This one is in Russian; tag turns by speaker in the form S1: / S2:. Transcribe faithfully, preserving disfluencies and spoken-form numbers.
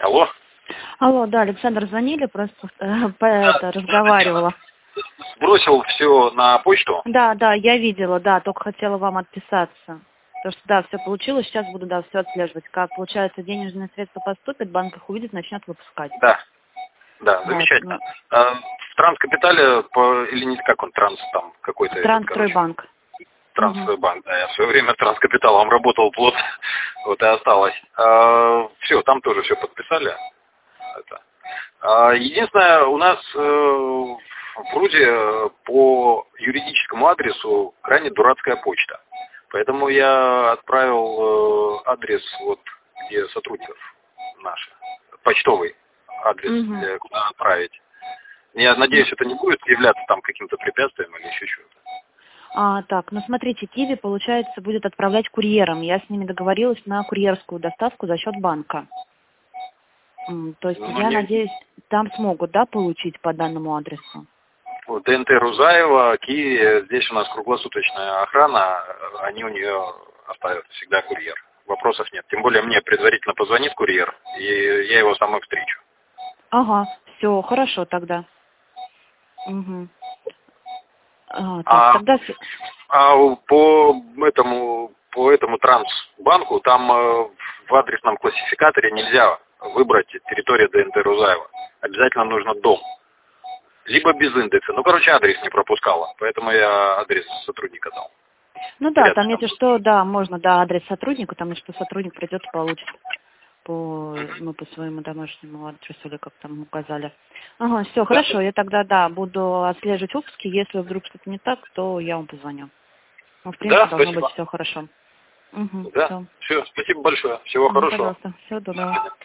S1: Алло.
S2: Алло, да, Александр, звонили, просто э, по это, разговаривала.
S1: Сбросил все на почту?
S2: Да, да, я видела, да, только хотела вам отписаться. Потому что, да, все получилось, сейчас буду, да, все отслеживать. Как, получается, денежные средства поступят, банк их увидит, начнет выпускать.
S1: Да. Да,
S2: Вот,
S1: замечательно.
S2: ну,
S1: А, в Транскапитале, по, или не как он, Транс там какой-то...
S2: Трансстройбанк.
S1: Трансстройбанк, да, я в свое время Транскапиталом работал плотно, вот и осталось. А, все, там тоже все подписали. Это. А, единственное, у нас э, в Руде по юридическому адресу крайне дурацкая почта. Поэтому я отправил э, адрес, вот где сотрудников наших, почтовый адрес,
S2: Угу.
S1: для, куда отправить. Я надеюсь, это не будет являться там каким-то препятствием или еще чего-то.
S2: А, так, ну смотрите, Киви, получается, будет отправлять курьером. Я с ними договорилась на курьерскую доставку за счет банка. М, То есть
S1: Ну,
S2: я
S1: не...
S2: надеюсь, там смогут, да, получить по данному адресу?
S1: Вот, ДНТ Рузаева, Киви, здесь у нас круглосуточная охрана, они у нее оставят всегда курьер. Вопросов нет. Тем более мне предварительно позвонит курьер, и я его сам встречу.
S2: Ага, все, хорошо тогда. Угу. А, так,
S1: А,
S2: тогда... с-
S1: а по этому по этому трансбанку там э, в адресном классификаторе нельзя выбрать территорию ДНТ Рузаева. Обязательно нужно дом. Либо без индекса. Ну, короче, адрес не пропускала. Поэтому я адрес сотрудника дал.
S2: Ну да,
S1: Вряд ли
S2: там,
S1: там.
S2: если что, да, можно, да, адрес сотрудника, там, если что, сотрудник придет и получит по, ну, по своему домашнему адресу, или как там указали. Ага, все,
S1: Да,
S2: хорошо, я тогда, да, буду отслеживать выпуски, если вдруг что-то не так, то я вам позвоню. Ну, в принципе,
S1: да,
S2: должно быть
S1: спасибо.
S2: все хорошо. Угу,
S1: Да,
S2: все.
S1: все, спасибо большое. Всего
S2: Ну,
S1: хорошего.
S2: пожалуйста, всего
S1: До
S2: доброго.
S1: свидания.